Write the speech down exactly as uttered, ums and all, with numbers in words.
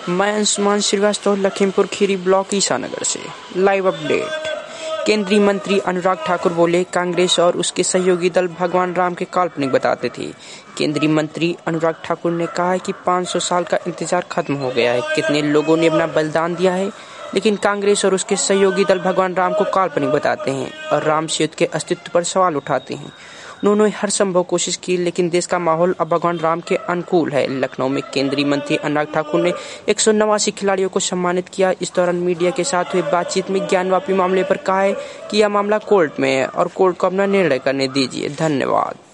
मैं अंशुमान श्रीवास्तव, लखीमपुर खीरी ब्लॉक, ईसानगर से। Live update. केंद्रीय मंत्री अनुराग ठाकुर बोले, कांग्रेस और उसके सहयोगी दल भगवान राम के काल्पनिक बताते थे। केंद्रीय मंत्री अनुराग ठाकुर ने कहा है कि पाँच सौ साल का इंतजार खत्म हो गया है। कितने लोगों ने अपना बलिदान दिया है, लेकिन कांग्रेस और उसके सहयोगी दल भगवान राम को काल्पनिक बताते हैं और राम सेतु के अस्तित्व पर सवाल उठाते हैं। उन्होंने हर संभव कोशिश की, लेकिन देश का माहौल अब भगवान राम के अनुकूल है। लखनऊ में केंद्रीय मंत्री अनुराग ठाकुर ने एक सौ नवासी खिलाड़ियों को सम्मानित किया। इस दौरान मीडिया के साथ हुई बातचीत में ज्ञानवापी मामले पर कहा है कि यह मामला कोर्ट में है और कोर्ट को अपना निर्णय करने दीजिए। धन्यवाद।